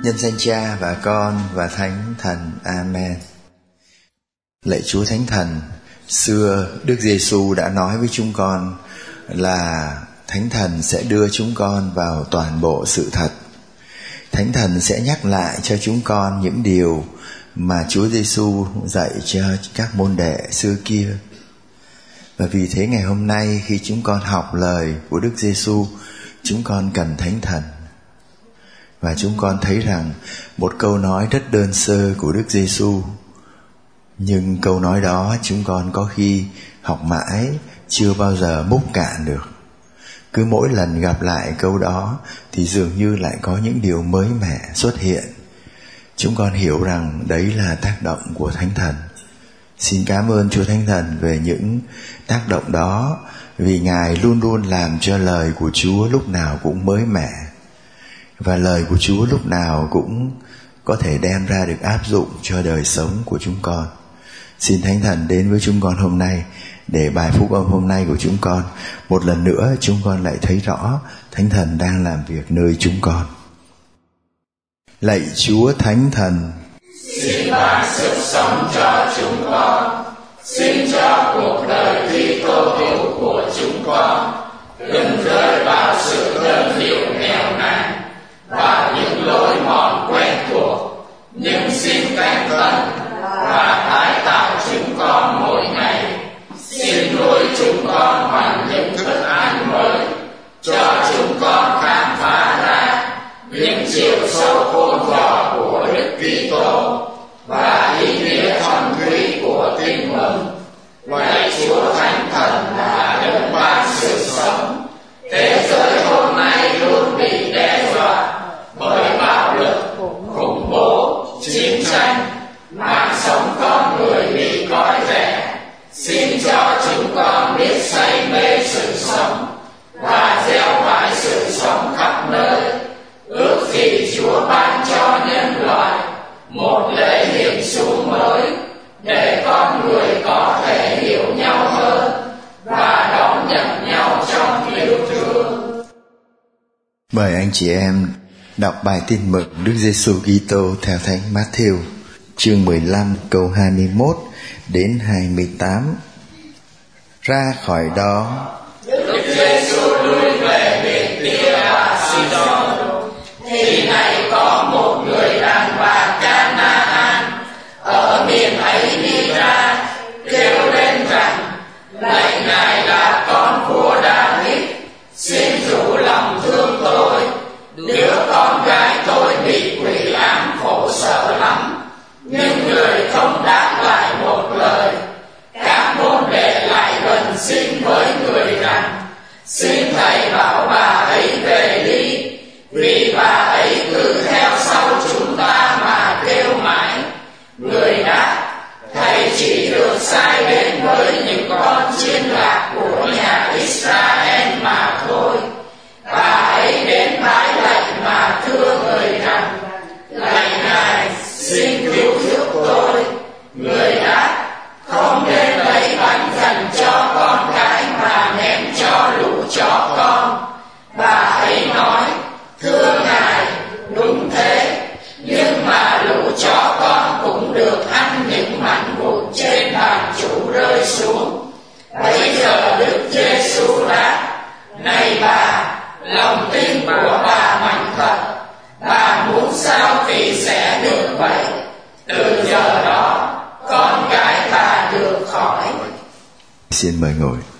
Nhân danh Cha và Con và Thánh Thần. Amen. Lạy Chúa Thánh Thần, xưa Đức Giêsu đã nói với chúng con là Thánh Thần sẽ đưa chúng con vào toàn bộ sự thật. Thánh Thần sẽ nhắc lại cho chúng con những điều mà Chúa Giêsu dạy cho các môn đệ xưa kia. Và vì thế ngày hôm nay khi chúng con học lời của Đức Giêsu, chúng con cần Thánh Thần. Và chúng con thấy rằng một câu nói rất đơn sơ của Đức Giêsu, nhưng câu nói đó chúng con có khi học mãi chưa bao giờ múc cạn được. Cứ mỗi lần gặp lại câu đó thì dường như lại có những điều mới mẻ xuất hiện. Chúng con hiểu rằng đấy là tác động của Thánh Thần. Xin cảm ơn Chúa Thánh Thần về những tác động đó, vì Ngài luôn luôn làm cho lời của Chúa lúc nào cũng mới mẻ, và lời của Chúa lúc nào cũng có thể đem ra được áp dụng cho đời sống của chúng con. Xin Thánh Thần đến với chúng con hôm nay, để bài phúc âm hôm nay của chúng con một lần nữa chúng con lại thấy rõ Thánh Thần đang làm việc nơi chúng con. Lạy Chúa Thánh Thần, xin ban sức sống cho chúng con, xin cho cuộc đời Kitô hữu của chúng con đừng rơi vào sự đơn điệu nghèo nàn và những lối mòn quen thuộc, nhưng xin Thánh Thần và tái tạo chúng con mỗi ngày. Xin nuôi chúng con bằng những thức ăn mới, cho chúng con khám phá ra những chiều sâu khôn vỏ của Đức Kitô và ý nghĩa thâm thúy của tin mừng. Lạy Chúa Thánh Thần là đấng ban sự sống. Thế giới hôm nay luôn bị đe dọa bởi bạo lực, khủng bố, chiến tranh, mạng sống con người bị coi rẻ. Xin cho chúng con biết say mê sự sống và gieo mãi sự sống khắp nơi. Ước gì Chúa ban cho nhân loại một lễ hiện xuống mới, để con người có thể hiểu nhau hơn và đón nhận nhau trong yêu thương. mời anh chị em đọc bài tin mừng Đức Giêsu Kitô theo Thánh Matthew, chương 15 câu 21 đến 28. Ra khỏi đó, Đức Giêsu lui về miền Tia và Sidon. Thì này có một người đàn bà Canaan ở miền ấy đi ra, kêu lên rằng: lạy Ngài là con vua David, xin rủ lòng thương tôi. Đứa con gái tôi bị quỷ ám khổ sở lắm. Nhưng người không đáp lại một lời. Các môn đệ lại gần xin với người rằng: xin thầy bảo bà ấy về đi, vì bà ấy cứ theo sau chúng ta mà kêu mãi. Người đáp: thầy chỉ được sai đến với những con chiên lạc của nhà Israel mà thôi. Bà ấy đến bái lạy mà thưa người rằng: lạy Ngài, xin cứu giúp tôi. Người đáp: không nên lấy bánh dành cho con cái mà ném cho lũ chó con. Bà ấy nói: thưa Ngài, đúng thế, nhưng mà lũ chó con cũng được ăn những mảnh vụn trên bàn chủ rơi xuống. Bây giờ Đức Giêsu đáp: này bà, lòng tin của bà mạnh thật, bà muốn sao thì sẽ được vậy. Từ giờ đó con gái bà được khỏi. xin mời ngồi.